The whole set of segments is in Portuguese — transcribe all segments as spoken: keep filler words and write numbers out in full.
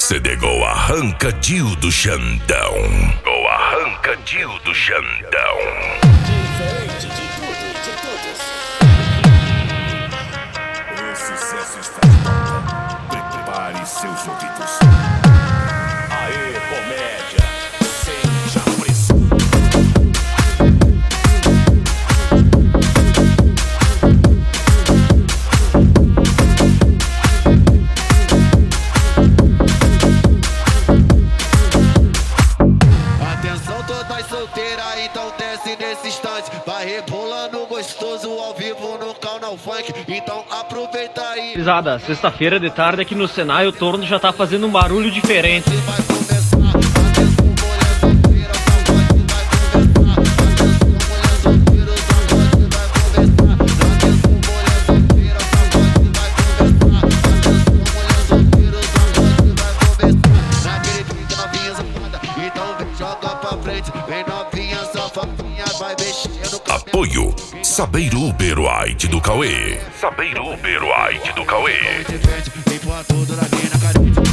C D Gol arrancadinho do Xandão. Gol arrancadinho do Xandão. Diferente de tudo e de todos. O sucesso está de volta. Prepare seus ouvidos. Aê, comédia. Sente a pressão. Então desce nesse instante, vai rebolando gostoso ao vivo no canal funk. Então aproveita aí. Pisada, sexta-feira de tarde aqui no Senai o torno já tá fazendo um barulho diferente. Vai começar, atenção mulher solteira, sacode vai conversar. Atenção mulher solteira, sacode vai conversar. Atenção mulher solteira, sacode vai conversar. Atenção mulher solteira, sacode vai conversar. Naquele pique novinha safada, então vem joga pra frente, vem novinha safadinha, vai mexendo. Apoio Sabeiro Uber White do Cauê. Sabeiro Uber White do Cauê. Limpa tudo na mina carente.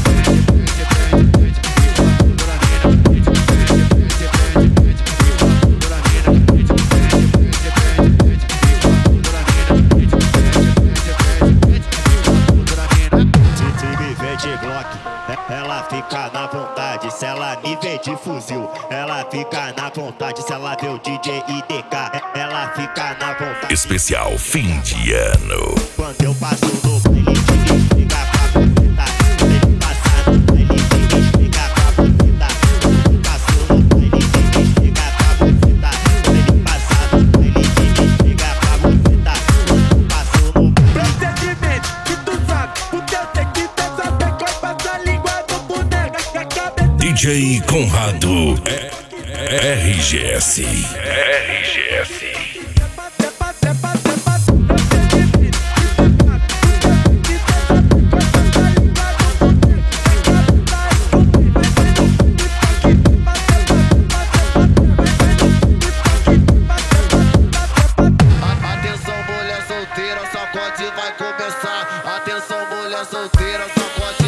Ela fica na vontade, se ela me vê de fuzil. Ela fica na vontade, se ela vê o D J I D K. Ela fica na vontade. Especial fim de ano. Quando eu passo no baile, te explica pra buceta. Ele passa no baile, te explica pra buceta. Eu passo no baile, te explica pra buceta. Ele passa no baile, te explica pra buceta. Eu passo no baile. Procedimento que tu sabe, o teu tem que ter saber qual passa a língua do boneco. D J Conrado R G S. R G S. Atenção mulher solteira, sacode vai começar. Atenção mulher solteira, sacode